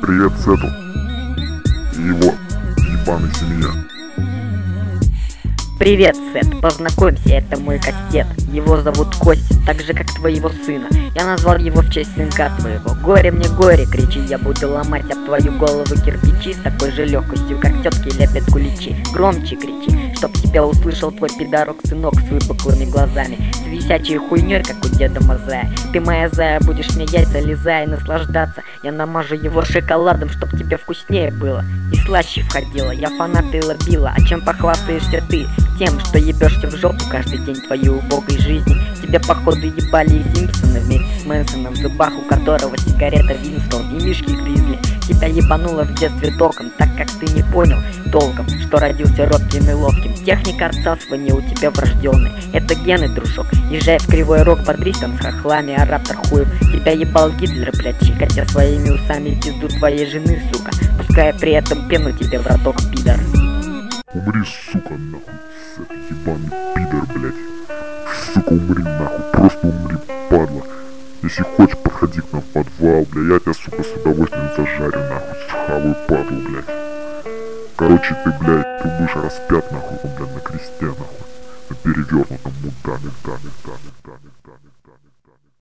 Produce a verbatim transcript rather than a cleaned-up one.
Привет Сету и его ебаной семье. Привет, Сет, познакомься, это мой кастет. Его зовут Костя, так же как твоего сына. Я назвал его в честь сынка твоего. Горе мне горе, кричи, я буду ломать об твою голову кирпичи с такой же легкостью, как тетки лепят куличи. Громче кричи, чтоб тебя услышал твой пидорок сынок с выпуклыми глазами, с висячей хуйней, как у деда Мазая. Ты, моя зая, будешь мне яйца лизая и наслаждаться. Я намажу его шоколадом, чтоб тебе вкуснее было и слаще входило. Я фанат и лобила, а чем похвастаешься ты? Тем, что ебешься в жопу каждый день твоей убогой жизни. Тебя походу ебали и Симпсоны вместе с Мэнсоном, в зубах у которого сигарета Винстон и мишки Гризли. Тебя ебануло в детстве током, так как ты не понял толком, что родился робким и ловким. Техника отсасывания у тебя врожденная, это гены, дружок. Езжай в Кривой Рог, бодрись там с хохлами, а раптор хуев. Тебя ебал Гитлер, блядь, щекотя своими усами пизду твоей жены, сука, пуская при этом пену тебе в роток, пидор. Умри, сука, нахуй, Сет, ебаный пидор, блядь. Сука, умри, нахуй, просто умри, падла. Если хочешь, подходи к нам в подвал, бля, я тебя, сука, с удовольствием зажарю, нахуй, схаваю, падлу, блядь. Короче, ты, блядь, ты будешь распят, нахуй, блядь, на кресте, нахуй, на перевернутом мудане, дане, дане, дане, дане.